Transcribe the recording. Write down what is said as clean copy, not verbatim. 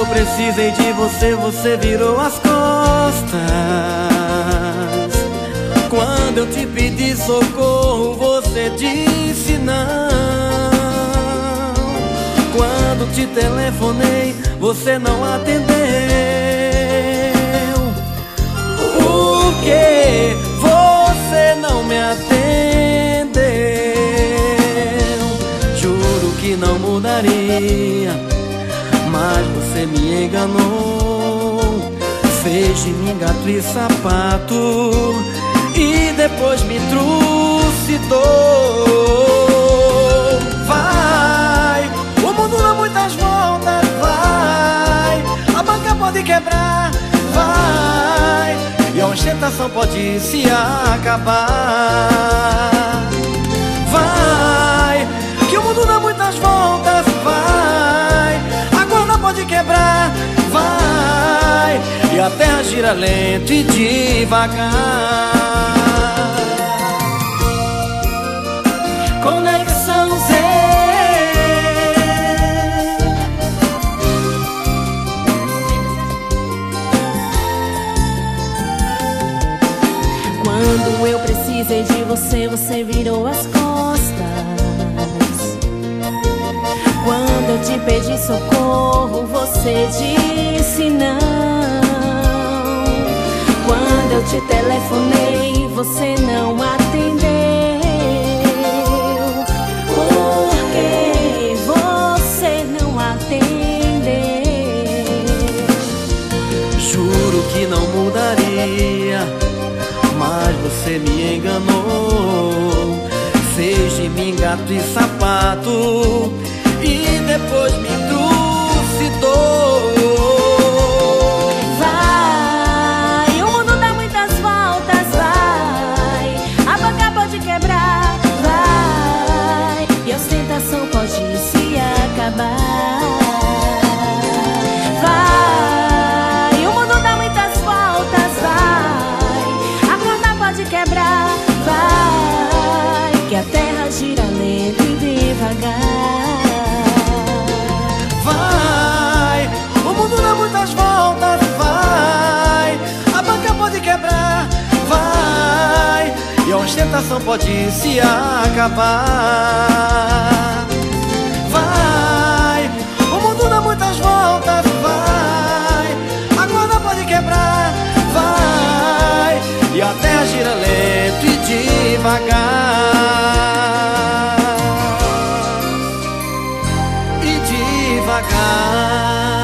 eu precisei de você, você virou as costas. Quando eu te pedi socorro, você disse não. Quando te telefonei, você não atendeu. Por que você não me atendeu? Juro que não mudaria, mas você me enganou. Fez de mim gato e sapato e depois me trucidou. Vai, o mundo dá muitas voltas. Vai, a banca pode quebrar. Vai, e a ostentação pode se acabar. Vai, que o mundo dá muitas voltas. Vai, a corda pode quebrar. Vai, e a terra gira lento e devagar. Conexão Z. Quando eu precisei de você, você virou as costas. Quando eu te pedi socorro, você disse não. Quando eu te telefonei, você não atendeu. Por que você não atendeu? Juro que não mudaria, mas você me enganou. Fez de mim gato e sapato e depois me trucidou. Vai, o mundo dá muitas voltas. Vai, a banca pode quebrar. Vai, e a ostentação pode se acabar. Vai, o mundo dá muitas voltas. Vai, a corda pode quebrar. Vai, que a terra gira lento e devagar. Vai, o mundo dá muitas voltas. Vai, a banca pode quebrar. Vai, e a ostentação pode se acabar. Vai, o mundo dá muitas voltas. Vai, a corda pode quebrar. Vai, e a terra gira lento e devagar. E devagar.